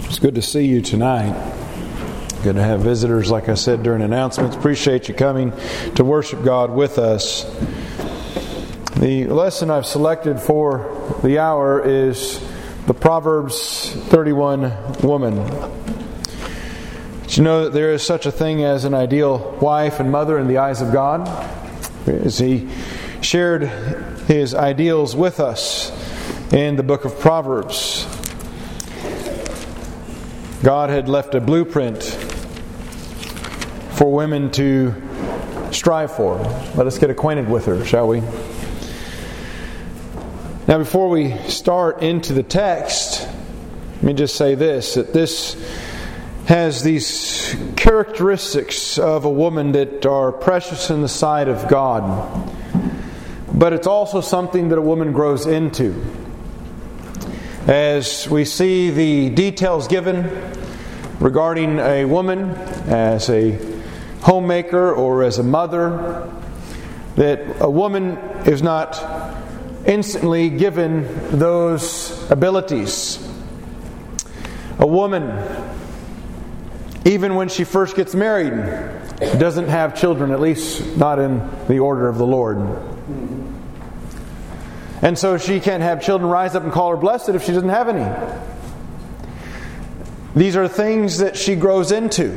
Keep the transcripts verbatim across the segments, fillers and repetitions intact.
It's good to see you tonight. Good to have visitors, like I said during announcements. Appreciate you coming to worship God with us. The lesson I've selected for the hour is the Proverbs thirty-one woman. Did you know that there is such a thing as an ideal wife and mother in the eyes of God? As He shared His ideals with us in the book of Proverbs. God had left a blueprint for women to strive for. Let us get acquainted with her, shall we? Now, before we start into the text, let me just say this, that this has these characteristics of a woman that are precious in the sight of God. But it's also something that a woman grows into. As we see the details given regarding a woman as a homemaker or as a mother, that a woman is not instantly given those abilities. A woman, even when she first gets married, doesn't have children, at least not in the order of the Lord. And so she can't have children rise up and call her blessed if she doesn't have any. These are things that she grows into.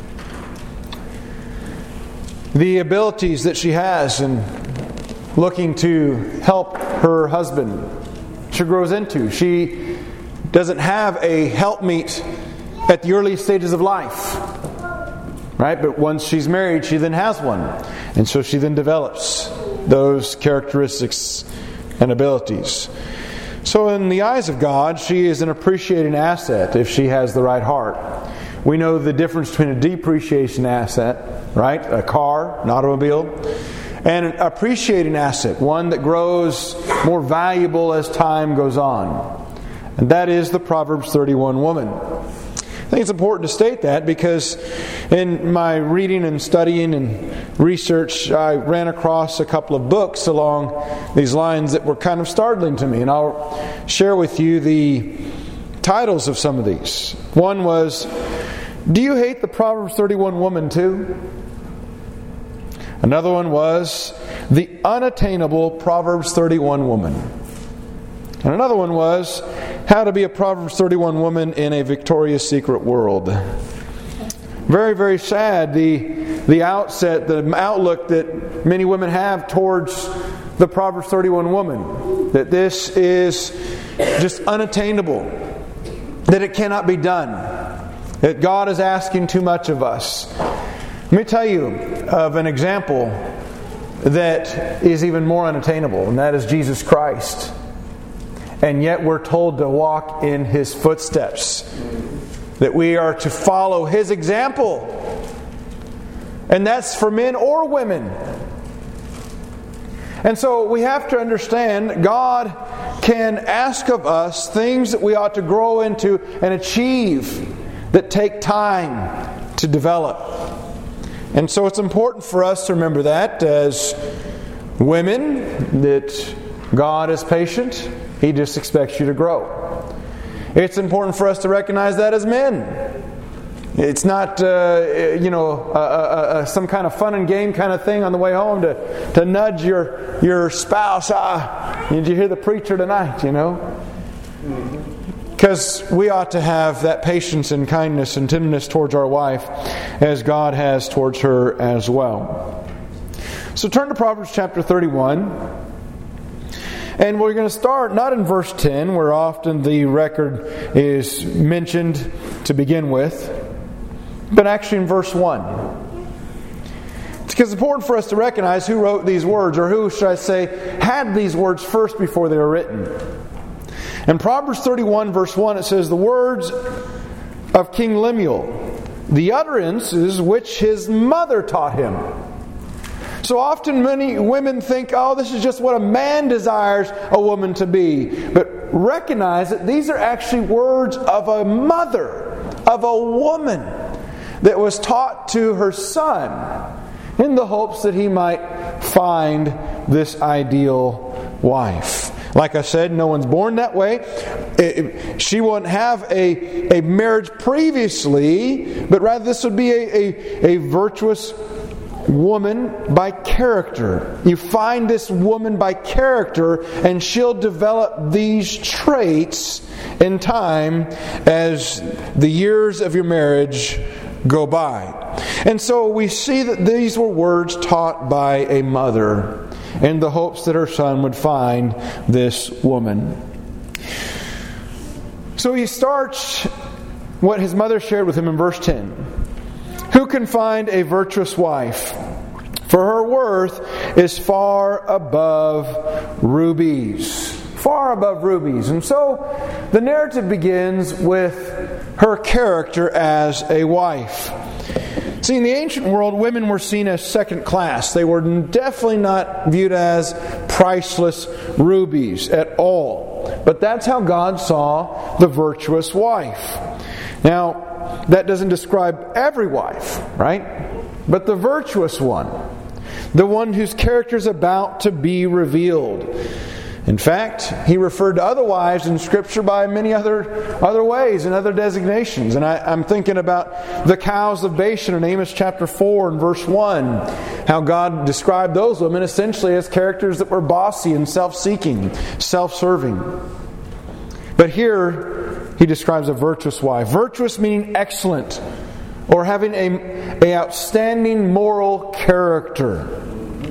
The abilities that she has in looking to help her husband, she grows into. She doesn't have a helpmeet at the early stages of life. Right? But once she's married, she then has one. And so she then develops those characteristics and abilities. So in the eyes of God, she is an appreciating asset if she has the right heart. We know the difference between a depreciation asset, right? A car, an automobile, and an appreciating asset, one that grows more valuable as time goes on. And that is the Proverbs thirty-one woman. I think it's important to state that because in my reading and studying and research, I ran across a couple of books along these lines that were kind of startling to me. And I'll share with you the titles of some of these. One was, "Do you hate the Proverbs thirty-one woman too?" Another one was, "The unattainable Proverbs thirty-one woman." And another one was, "How to be a Proverbs thirty-one woman in a Victoria's Secret world." Very, very sad, the the outset, the outlook that many women have towards the Proverbs thirty-one woman. That this is just unattainable. That it cannot be done. That God is asking too much of us. Let me tell you of an example that is even more unattainable, and that is Jesus Christ. And yet we're told to walk in His footsteps. That we are to follow His example. And that's for men or women. And so we have to understand God can ask of us things that we ought to grow into and achieve that take time to develop. And so it's important for us to remember that as women, that God is patient. He just expects you to grow. It's important for us to recognize that as men. It's not, uh, you know, uh, uh, uh, some kind of fun and game kind of thing on the way home to, to nudge your your spouse. Ah, did you hear the preacher tonight? You know, because we ought to have that patience and kindness and tenderness towards our wife, as God has towards her as well. So turn to Proverbs chapter thirty-one. And we're going to start not in verse ten, where often the record is mentioned to begin with, but actually in verse one. It's because it's important for us to recognize who wrote these words, or who, should I say, had these words first before they were written. In Proverbs thirty-one, verse one, it says, "The words of King Lemuel, the utterances which his mother taught him." So often many women think, oh, this is just what a man desires a woman to be. But recognize that these are actually words of a mother, of a woman, that was taught to her son in the hopes that he might find this ideal wife. Like I said, no one's born that way. she wouldn't have a, a marriage previously, but rather this would be a, a, a virtuous woman by character. You find this woman by character, and she'll develop these traits in time as the years of your marriage go by. And so we see that these were words taught by a mother in the hopes that her son would find this woman. So he starts what his mother shared with him in verse ten. Who can find a virtuous wife? For her worth is far above rubies. Far above rubies. And so the narrative begins with her character as a wife. See, in the ancient world, women were seen as second class. They were definitely not viewed as priceless rubies at all. But that's how God saw the virtuous wife. Now, that doesn't describe every wife, right? But the virtuous one. The one whose character is about to be revealed. In fact, he referred to other wives in Scripture by many other other ways and other designations. And I, I'm thinking about the cows of Bashan in Amos chapter four and verse one. How God described those women essentially as characters that were bossy and self-seeking, self-serving. But here, he describes a virtuous wife. Virtuous meaning excellent, or having a, a outstanding moral character.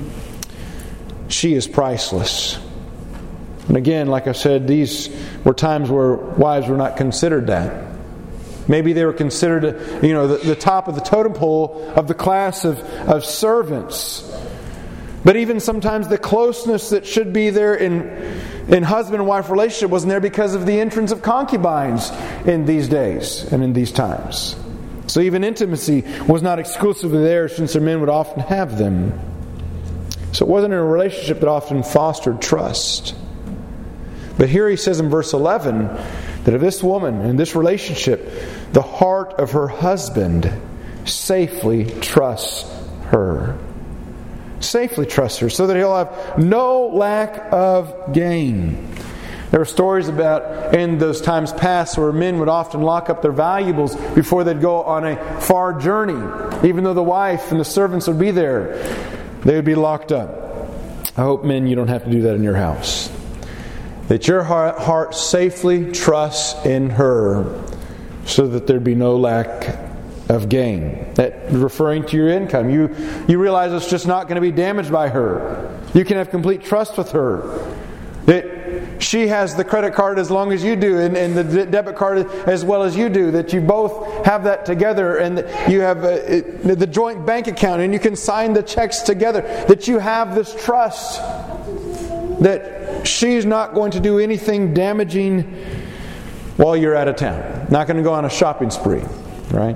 She is priceless. And again, like I said, these were times where wives were not considered that. Maybe they were considered, you know, the, the top of the totem pole of the class of, of servants. But even sometimes the closeness that should be there in, in husband and wife relationship wasn't there because of the entrance of concubines in these days and in these times. So even intimacy was not exclusively there, since their men would often have them. So it wasn't a relationship that often fostered trust. But here he says in verse eleven that if this woman, in this relationship, the heart of her husband safely trusts her. Safely trusts her, so that he'll have no lack of gain. There are stories about, in those times past, where men would often lock up their valuables before they'd go on a far journey. Even though the wife and the servants would be there, they would be locked up. I hope, men, you don't have to do that in your house. That your heart safely trusts in her, so that there'd be no lack of gain. That referring to your income. You, you realize it's just not going to be damaged by her. You can have complete trust with her. That she has the credit card as long as you do, and, and the debit card as well as you do. That you both have that together, and that you have a, it, the joint bank account, and you can sign the checks together. That you have this trust that she's not going to do anything damaging while you're out of town. Not going to go on a shopping spree, right?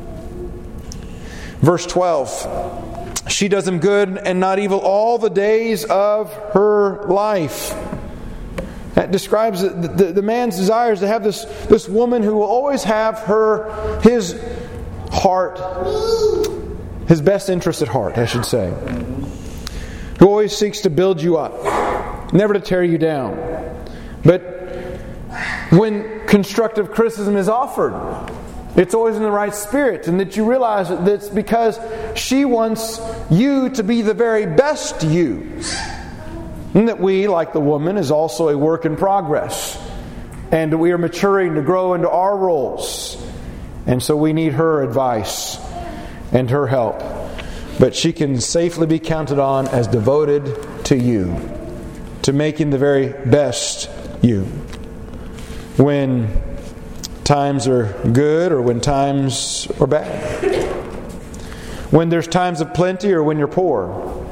Verse twelve. She does him good and not evil all the days of her life. That describes the, the, the man's desires to have this, this woman who will always have her, his heart, his best interest at heart, I should say. Who always seeks to build you up, never to tear you down. But when constructive criticism is offered, it's always in the right spirit, and that you realize that it's because she wants you to be the very best you. And that we, like the woman, is also a work in progress. And we are maturing to grow into our roles. And so we need her advice and her help. But she can safely be counted on as devoted to you, to making the very best you. When times are good or when times are bad. When there's times of plenty or when you're poor.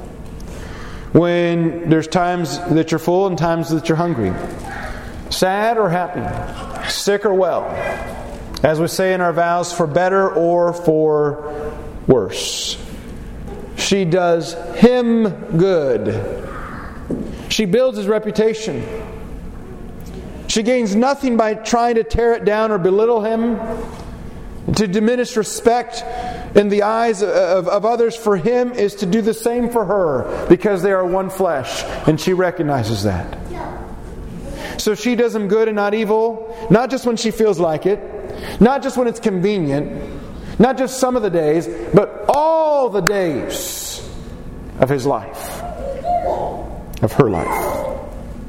When there's times that you're full and times that you're hungry. Sad or happy. Sick or well. As we say in our vows, for better or for worse. She does him good. She builds his reputation. She gains nothing by trying to tear it down or belittle him, to diminish respect in the eyes of, of others. For him is to do the same for her, because they are one flesh, and she recognizes that. So she does him good and not evil, not just when she feels like it, not just when it's convenient, not just some of the days, but all the days of his life, of her life.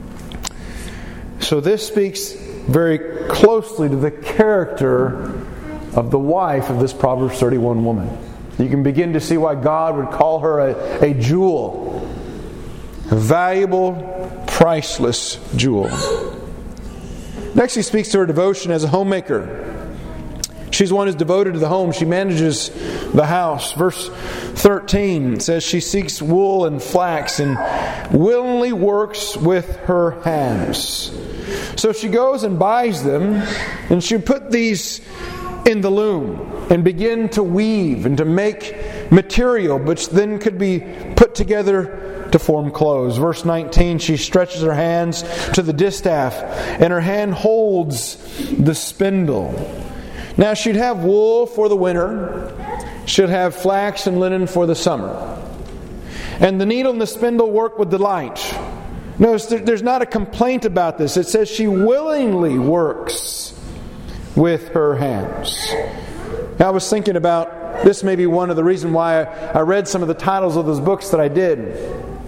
So this speaks very closely to the character of the wife of this Proverbs thirty-one woman. You can begin to see why God would call her a, a jewel, a valuable, priceless jewel. Next, he speaks to her devotion as a homemaker. She's one who's devoted to the home. She manages the house. Verse thirteen says she seeks wool and flax and willingly works with her hands. So she goes and buys them, and she put these in the loom and begin to weave and to make material which then could be put together to form clothes. Verse nineteen, she stretches her hands to the distaff, and her hand holds the spindle. Now she'd have wool for the winter, she'd have flax and linen for the summer. And the needle and the spindle work with delight. Notice there's not a complaint about this. It says she willingly works with her hands. Now I was thinking about, this may be one of the reasons why I read some of the titles of those books that I did.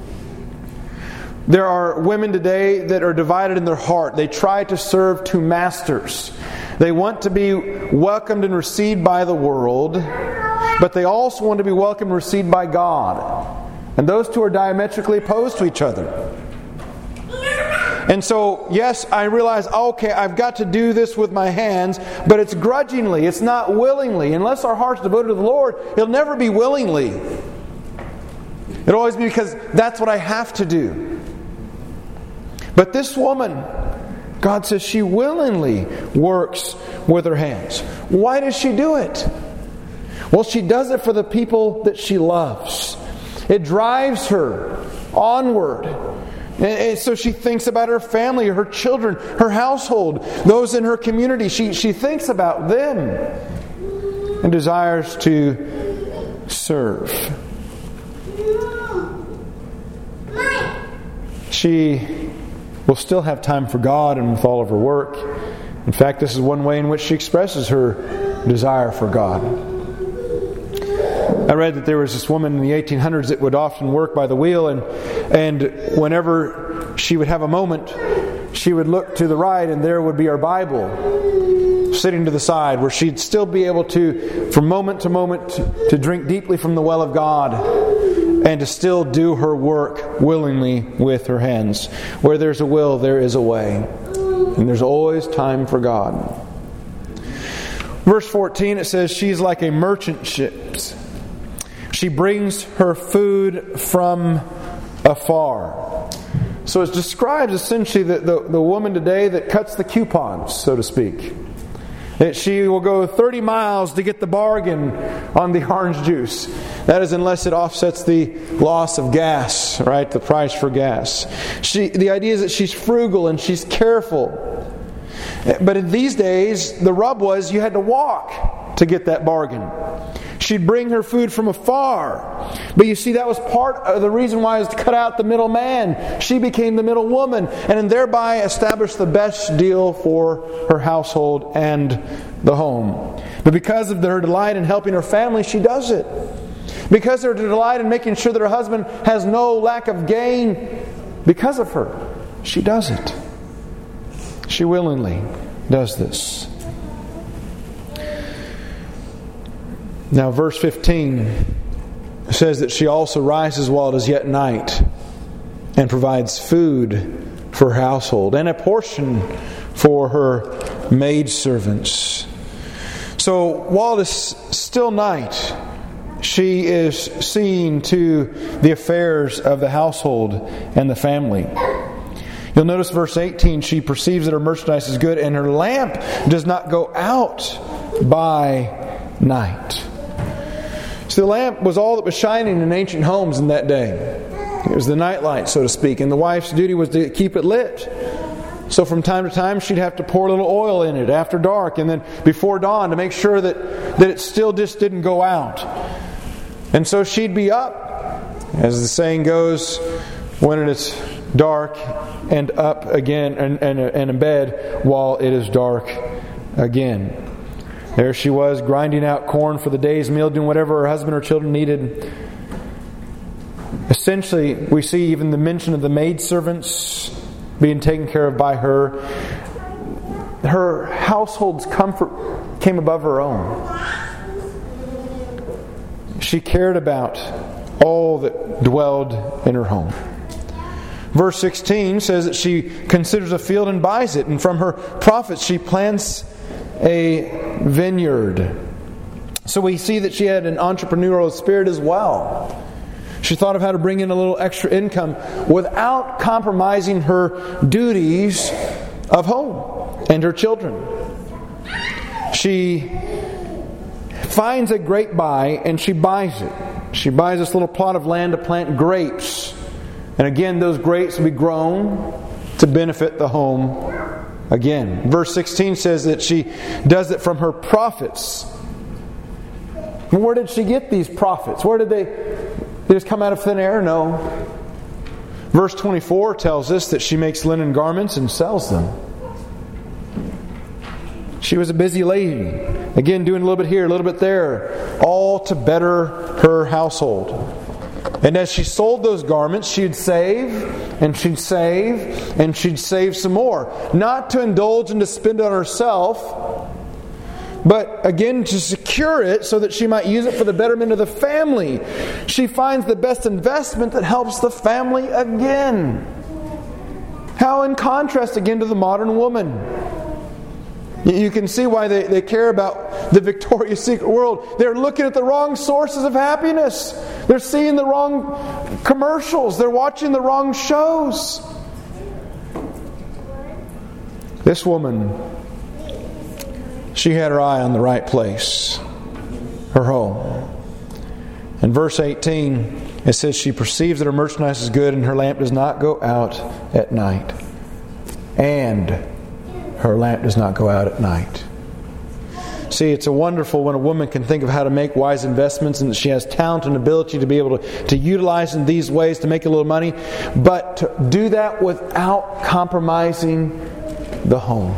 There are women today that are divided in their heart. They try to serve two masters. They want to be welcomed and received by the world, but they also want to be welcomed and received by God. And those two are diametrically opposed to each other. And so, yes, I realize, okay, I've got to do this with my hands, but it's grudgingly, it's not willingly. Unless our heart's devoted to the Lord, it'll never be willingly. It'll always be because that's what I have to do. But this woman, God says she willingly works with her hands. Why does she do it? Well, she does it for the people that she loves. It drives her onward. And so she thinks about her family, her children, her household, those in her community. She, she thinks about them and desires to serve. She will still have time for God and with all of her work. In fact, this is one way in which she expresses her desire for God. I read that there was this woman in the eighteen hundreds that would often work by the wheel, and and whenever she would have a moment, she would look to the right, and there would be her Bible sitting to the side, where she'd still be able to, from moment to moment, to, to drink deeply from the well of God and to still do her work willingly with her hands. Where there's a will, there is a way. And there's always time for God. Verse fourteen, it says, she's like a merchant ship. She brings her food from afar. So it describes essentially the, the, the woman today that cuts the coupons, so to speak. That she will go thirty miles to get the bargain on the orange juice. That is, unless it offsets the loss of gas, right? The price for gas. She, the idea is that she's frugal and she's careful. But in these days, the rub was you had to walk to get that bargain. She'd bring her food from afar. But you see, that was part of the reason why, is to cut out the middleman. She became the middle woman, and thereby established the best deal for her household and the home. But because of her delight in helping her family, she does it. Because of her delight in making sure that her husband has no lack of gain, because of her, she does it. She willingly does this. Now, verse fifteen says that she also rises while it is yet night and provides food for her household and a portion for her maidservants. So, while it is still night, she is seeing to the affairs of the household and the family. You'll notice verse eighteen, she perceives that her merchandise is good and her lamp does not go out by night. So the lamp was all that was shining in ancient homes in that day. It was the nightlight, so to speak, and the wife's duty was to keep it lit. So from time to time she'd have to pour a little oil in it after dark and then before dawn to make sure that, that it still just didn't go out. And so she'd be up, as the saying goes, when it's dark, and up again, and, and, and in bed while it is dark again. There she was, grinding out corn for the day's meal, doing whatever her husband or children needed. Essentially, we see even the mention of the maidservants being taken care of by her. Her household's comfort came above her own. She cared about all that dwelled in her home. Verse sixteen says that she considers a field and buys it, and from her profits she plants a vineyard. So we see that she had an entrepreneurial spirit as well. She thought of how to bring in a little extra income without compromising her duties of home and her children. She finds a grape buy and she buys it. She buys this little plot of land to plant grapes. And again, those grapes will be grown to benefit the home again. Verse sixteen says that she does it from her profits. And where did she get these profits? Where did they, they just come out of thin air? No. Verse twenty-four tells us that she makes linen garments and sells them. She was a busy lady. Again, doing a little bit here, a little bit there, all to better her household. And as she sold those garments, she'd save, and she'd save, and she'd save some more. Not to indulge and to spend on herself, but again to secure it so that she might use it for the betterment of the family. She finds the best investment that helps the family again. How in contrast again to the modern woman. You can see why they, they care about the Victoria's Secret world. They're looking at the wrong sources of happiness. They're seeing the wrong commercials. They're watching the wrong shows. This woman, she had her eye on the right place. Her home. In verse eighteen, it says, she perceives that her merchandise is good and her lamp does not go out at night. And her lamp does not go out at night. See, it's a wonderful when a woman can think of how to make wise investments and that she has talent and ability to be able to, to utilize in these ways to make a little money, but to do that without compromising the home.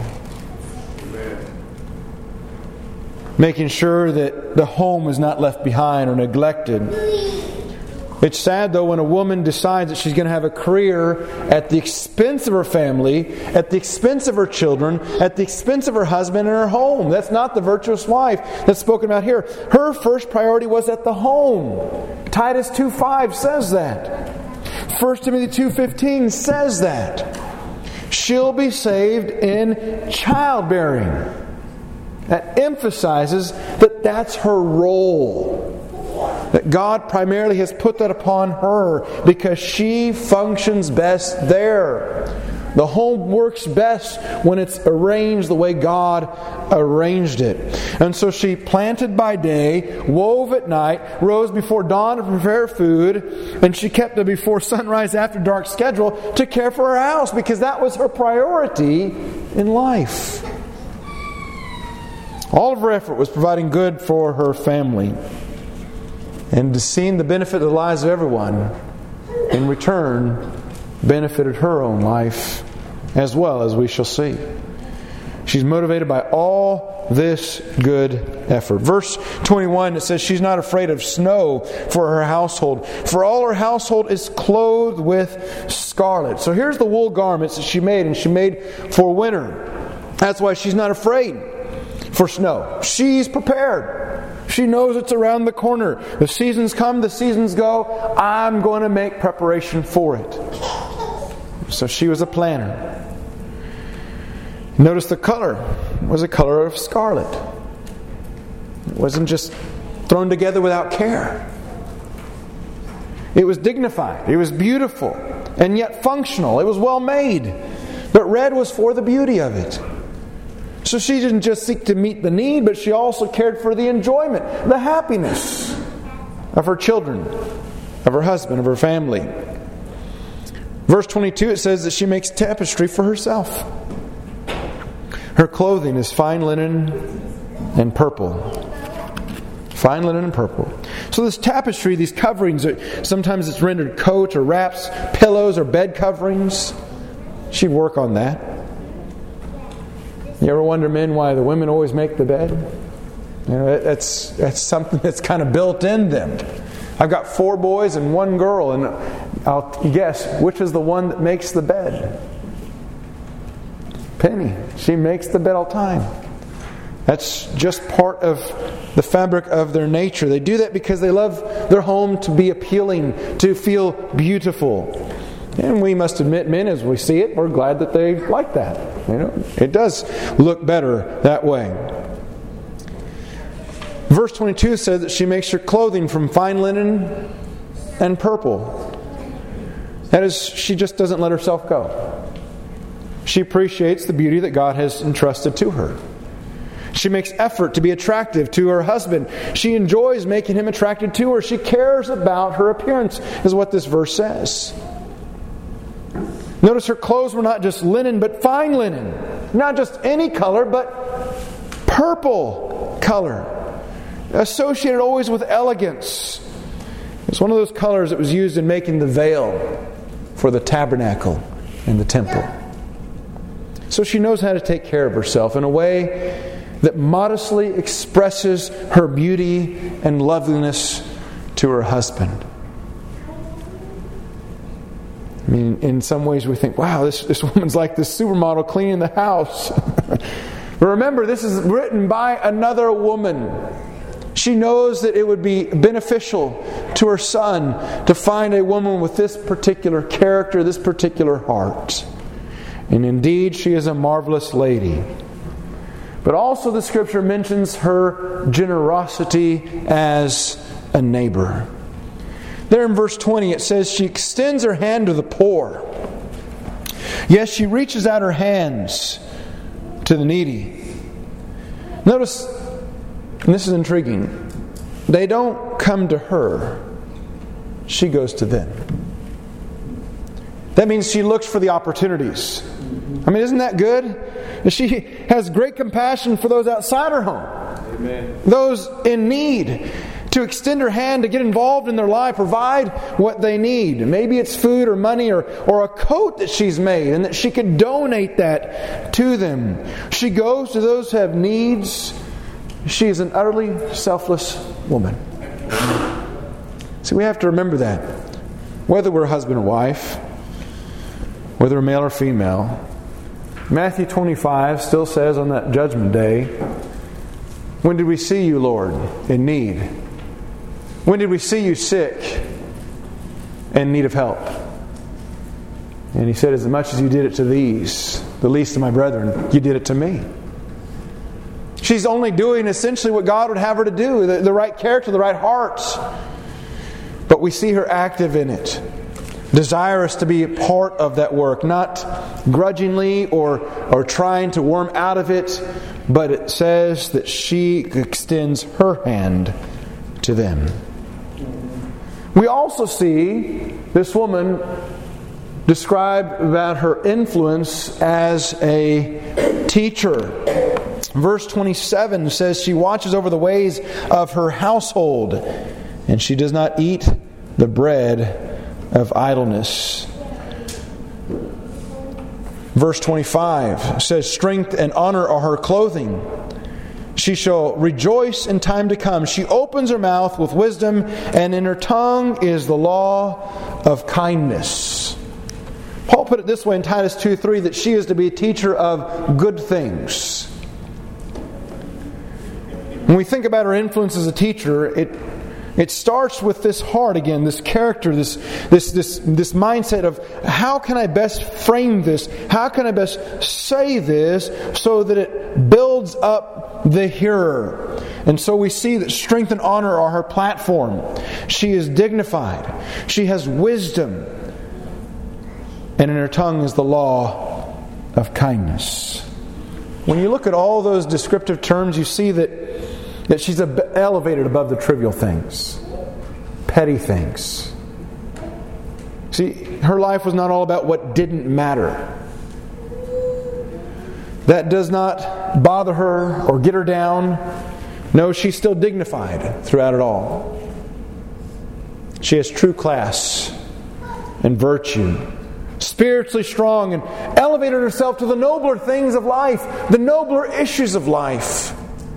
Making sure that the home is not left behind or neglected. It's sad, though, when a woman decides that she's going to have a career at the expense of her family, at the expense of her children, at the expense of her husband and her home. That's not the virtuous wife that's spoken about here. Her first priority was at the home. Titus two five says that. First Timothy two fifteen says that. She'll be saved in childbearing. That emphasizes that that's her role. That God primarily has put that upon her because she functions best there. The home works best when it's arranged the way God arranged it. And so she planted by day, wove at night, rose before dawn to prepare food, and she kept a before sunrise after dark schedule to care for her house because that was her priority in life. All of her effort was providing good for her family. And to seeing the benefit of the lives of everyone, in return, benefited her own life as well, as we shall see. She's motivated by all this good effort. Verse twenty-one, it says she's not afraid of snow for her household, for all her household is clothed with scarlet. So here's the wool garments that she made, and she made for winter. That's why she's not afraid for snow. She's prepared. She knows it's around the corner. The seasons come, the seasons go. I'm going to make preparation for it. So she was a planner. Notice the color was a color of scarlet. It wasn't just thrown together without care. It was dignified. It was beautiful. And yet functional. It was well made. But red was for the beauty of it. So she didn't just seek to meet the need, but she also cared for the enjoyment, the happiness of her children, of her husband, of her family. Verse twenty-two, it says that she makes tapestry for herself. Her clothing is fine linen and purple. Fine linen and purple. So this tapestry, these coverings, sometimes it's rendered coat or wraps, pillows or bed coverings. She'd work on that. You ever wonder, men, why the women always make the bed? You know, that's that's something that's kind of built in them. I've got four boys and one girl, and I'll guess which is the one that makes the bed. Penny. She makes the bed all the time. That's just part of the fabric of their nature. They do that because they love their home to be appealing, to feel beautiful. And we must admit, men, as we see it, we're glad that they like that. You know, it does look better that way. Verse twenty-two says that she makes her clothing from fine linen and purple. That is, she just doesn't let herself go. She appreciates the beauty that God has entrusted to her. She makes effort to be attractive to her husband. She enjoys making him attracted to her. She cares about her appearance, is what this verse says. Notice her clothes were not just linen, but fine linen. Not just any color, but purple color. Associated always with elegance. It's one of those colors that was used in making the veil for the tabernacle in the temple. So she knows how to take care of herself in a way that modestly expresses her beauty and loveliness to her husband. I mean, in some ways we think, wow, this, this woman's like this supermodel cleaning the house. But remember, this is written by another woman. She knows that it would be beneficial to her son to find a woman with this particular character, this particular heart. And indeed, she is a marvelous lady. But also the Scripture mentions her generosity as a neighbor. There in verse twenty it says she extends her hand to the poor. Yes, she reaches out her hands to the needy. Notice, and this is intriguing, they don't come to her. She goes to them. That means she looks for the opportunities. I mean, isn't that good? She has great compassion for those outside her home. Amen. Those in need. To extend her hand to get involved in their life, provide what they need. Maybe it's food or money or, or a coat that she's made, and that she could donate that to them. She goes to those who have needs. She is an utterly selfless woman. See, we have to remember that. Whether we're husband or wife, whether we're male or female, Matthew twenty-five still says on that judgment day, when did we see you, Lord, in need? When did we see you sick and in need of help? And He said, as much as you did it to these, the least of my brethren, you did it to me. She's only doing essentially what God would have her to do, the, the right character, the right heart. But we see her active in it. Desirous to be a part of that work, not grudgingly or, or trying to worm out of it, but it says that she extends her hand to them. We also see this woman described about her influence as a teacher. Verse twenty-seven says she watches over the ways of her household, and she does not eat the bread of idleness. Verse twenty-five says, strength and honor are her clothing. She shall rejoice in time to come. She opens her mouth with wisdom, and in her tongue is the law of kindness. Paul put it this way in Titus two three, that she is to be a teacher of good things. When we think about her influence as a teacher, it It starts with this heart again, this character, this this this this mindset of how can I best frame this? How can I best say this so that it builds up the hearer? And so we see that strength and honor are her platform. She is dignified. She has wisdom. And in her tongue is the law of kindness. When you look at all those descriptive terms, you see that that she's elevated above the trivial things, petty things. See, her life was not all about what didn't matter. That does not bother her or get her down. No, she's still dignified throughout it all. She has true class and virtue, spiritually strong, and elevated herself to the nobler things of life, the nobler issues of life.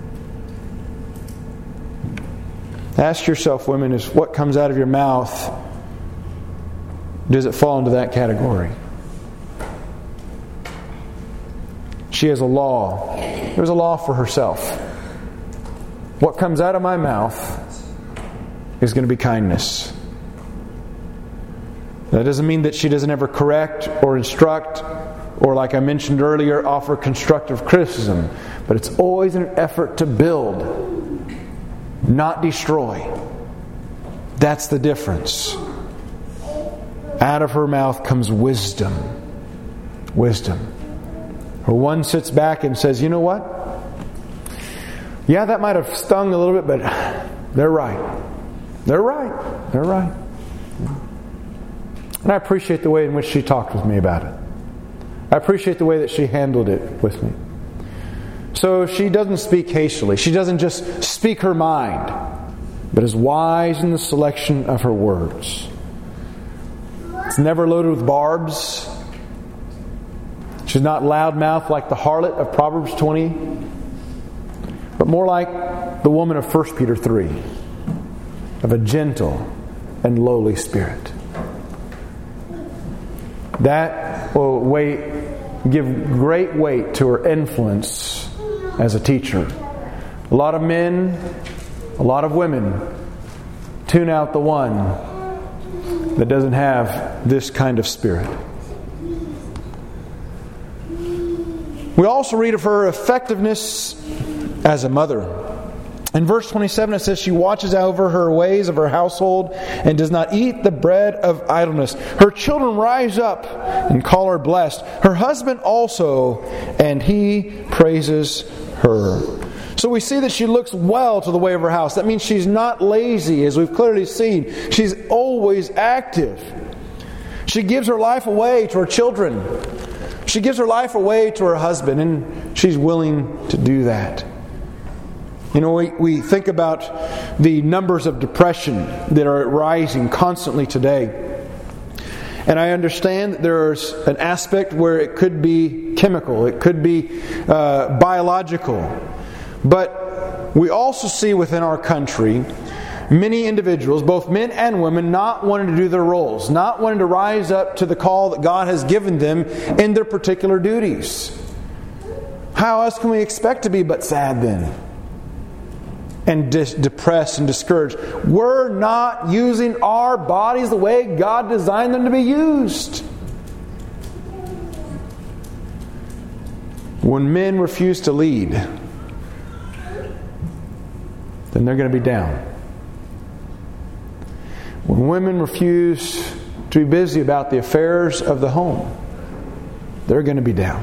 Ask yourself, women, is what comes out of your mouth, does it fall into that category? She has a law. There's a law for herself. What comes out of my mouth is going to be kindness. That doesn't mean that she doesn't ever correct or instruct or, like I mentioned earlier, offer constructive criticism. But it's always an effort to build, not destroy. That's the difference. Out of her mouth comes wisdom. Wisdom. Or one sits back and says, you know what? Yeah, that might have stung a little bit, but they're right. They're right. They're right. And I appreciate the way in which she talked with me about it. I appreciate the way that she handled it with me. So she doesn't speak hastily. She doesn't just speak her mind, but is wise in the selection of her words. It's never loaded with barbs. She's not loudmouthed like the harlot of Proverbs twenty, but more like the woman of First Peter three, of a gentle and lowly spirit. That will weight, give great weight to her influence as a teacher. A lot of men, a lot of women tune out the one that doesn't have this kind of spirit. We also read of her effectiveness as a mother. In verse twenty-seven it says, she watches over her ways of her household and does not eat the bread of idleness. Her children rise up and call her blessed. Her husband also, and he praises her. So we see that she looks well to the way of her house. That means she's not lazy, as we've clearly seen. She's always active. She gives her life away to her children. She gives her life away to her husband, and she's willing to do that. You know, we, we think about the numbers of depression that are rising constantly today. And I understand that there's an aspect where it could be chemical, it could be uh, biological. But we also see within our country many individuals, both men and women, not wanting to do their roles, not wanting to rise up to the call that God has given them in their particular duties. How else can we expect to be but sad then? And dis- depressed and discouraged. We're not using our bodies the way God designed them to be used. When men refuse to lead, then they're going to be down. When women refuse to be busy about the affairs of the home, they're going to be down.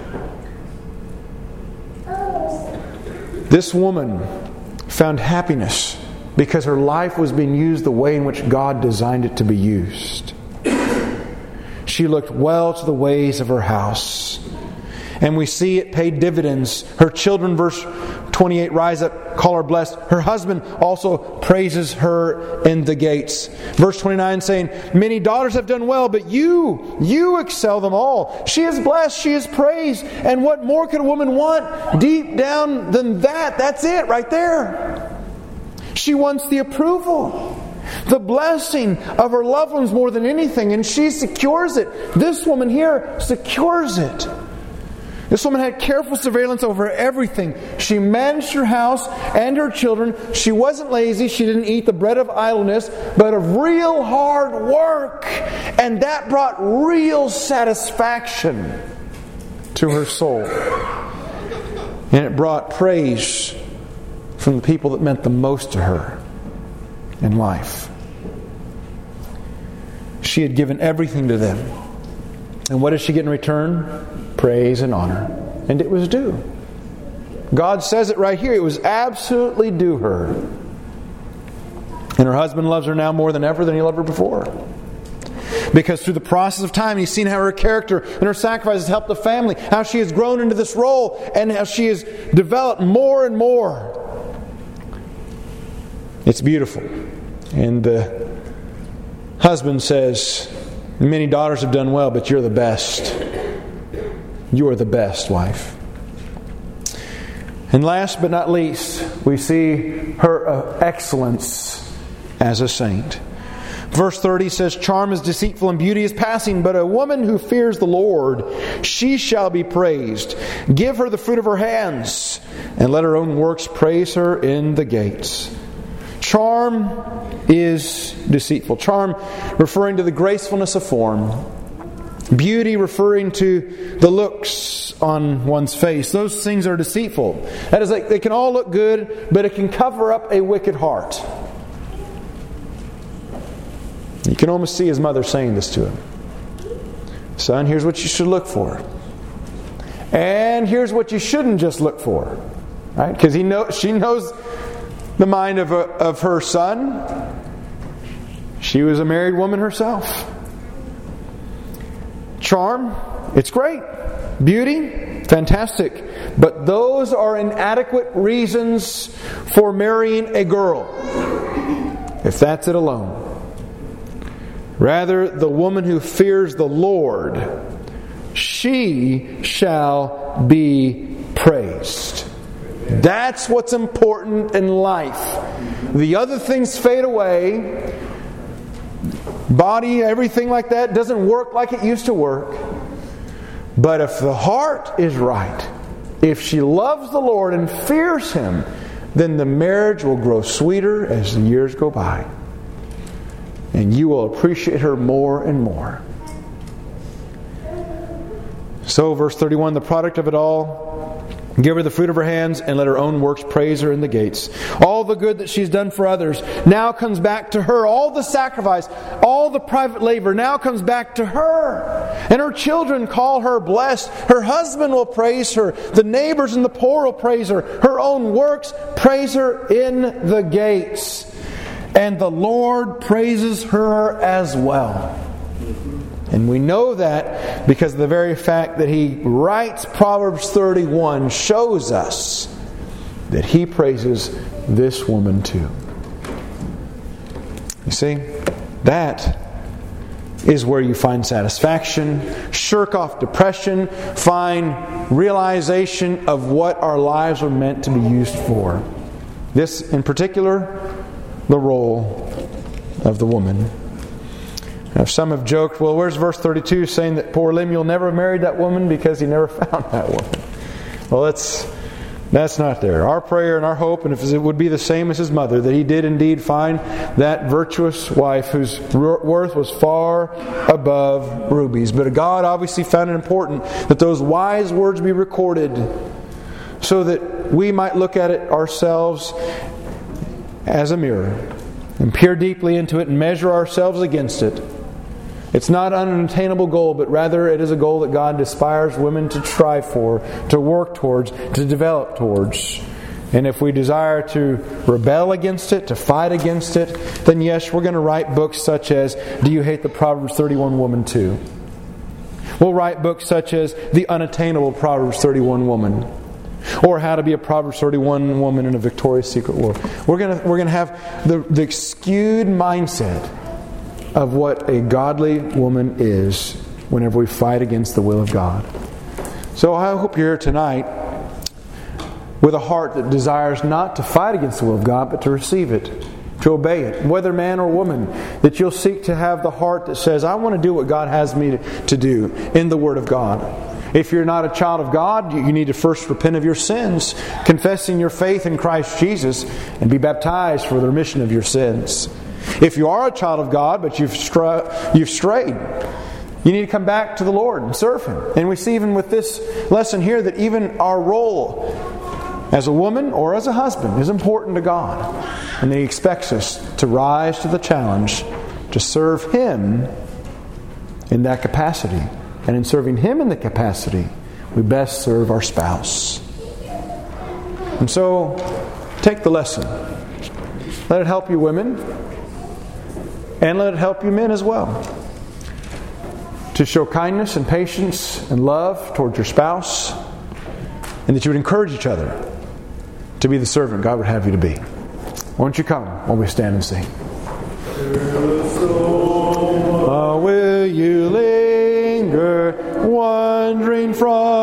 This woman found happiness because her life was being used the way in which God designed it to be used. She looked well to the ways of her house. And we see it paid dividends. Her children, verse twenty-eight, rise up, call her blessed. Her husband also praises her in the gates. Verse twenty-nine saying, many daughters have done well, but you, you excel them all. She is blessed, she is praised. And what more could a woman want deep down than that? That's it right there. She wants the approval, the blessing of her loved ones more than anything, and she secures it. This woman here secures it. This woman had careful surveillance over everything. She managed her house and her children. She wasn't lazy. She didn't eat the bread of idleness, but of real hard work. And that brought real satisfaction to her soul. And it brought praise from the people that meant the most to her in life. She had given everything to them. And what did she get in return? Praise and honor. And it was due. God says it right here. It was absolutely due her. And her husband loves her now more than ever than he loved her before. Because through the process of time, he's seen how her character and her sacrifices helped the family. How she has grown into this role. And how she has developed more and more It's beautiful. And the husband says, many daughters have done well, but you're the best. You are the best, wife. And last but not least, we see her uh, excellence as a saint. Verse thirty says, charm is deceitful and beauty is passing, but a woman who fears the Lord, she shall be praised. Give her the fruit of her hands, and let her own works praise her in the gates. Charm is deceitful. Charm referring to the gracefulness of form. Beauty referring to the looks on one's face. Those things are deceitful. That is, like, they can all look good, but it can cover up a wicked heart. You can almost see his mother saying this to him. Son, here's what you should look for. And here's what you shouldn't just look for. Right? Because he know, she knows the mind of, a, of her son. She was a married woman herself. Charm, it's great. Beauty, fantastic. But those are inadequate reasons for marrying a girl, if that's it alone. Rather, the woman who fears the Lord, she shall be praised. That's what's important in life. The other things fade away. Body, everything like that doesn't work like it used to work. But if the heart is right, if she loves the Lord and fears Him, then the marriage will grow sweeter as the years go by. And you will appreciate her more and more. So, verse thirty-one, the product of it all, give her the fruit of her hands, and let her own works praise her in the gates. All the good that she's done for others now comes back to her. All the sacrifice, all the private labor now comes back to her. And her children call her blessed. Her husband will praise her. The neighbors and the poor will praise her. Her own works praise her in the gates. And the Lord praises her as well. And we know that because the very fact that he writes Proverbs thirty-one shows us that he praises this woman too. You see, that is where you find satisfaction, shirk off depression, find realization of what our lives are meant to be used for. This, in particular, the role of the woman. Now, some have joked, well, where's verse thirty-two saying that poor Lemuel never married that woman because he never found that woman? Well, that's, that's not there. Our prayer and our hope, and if it would be the same as his mother, that he did indeed find that virtuous wife whose worth was far above rubies. But God obviously found it important that those wise words be recorded so that we might look at it ourselves as a mirror and peer deeply into it and measure ourselves against it. It's not an unattainable goal, but rather it is a goal that God aspires women to strive for, to work towards, to develop towards. And if we desire to rebel against it, to fight against it, then yes, we're going to write books such as, Do You Hate the Proverbs thirty-one Woman Too? We'll write books such as The Unattainable Proverbs thirty-one Woman, or How to Be a Proverbs thirty-one Woman in a Victoria's Secret World. We're going to, we're going to have the, the skewed mindset of what a godly woman is whenever we fight against the will of God. So I hope you're here tonight with a heart that desires not to fight against the will of God, but to receive it, to obey it, whether man or woman, that you'll seek to have the heart that says, I want to do what God has me to, to do in the Word of God. If you're not a child of God, you need to first repent of your sins, confessing your faith in Christ Jesus, and be baptized for the remission of your sins. If you are a child of God, but you've, stra- you've strayed, you need to come back to the Lord and serve Him. And we see even with this lesson here that even our role as a woman or as a husband is important to God. And that He expects us to rise to the challenge to serve Him in that capacity. And in serving Him in the capacity, we best serve our spouse. And so, take the lesson. Let it help you women. And let it help you men as well. To show kindness and patience and love towards your spouse. And that you would encourage each other to be the servant God would have you to be. Won't you come while we stand and sing? Uh, will you linger, wandering from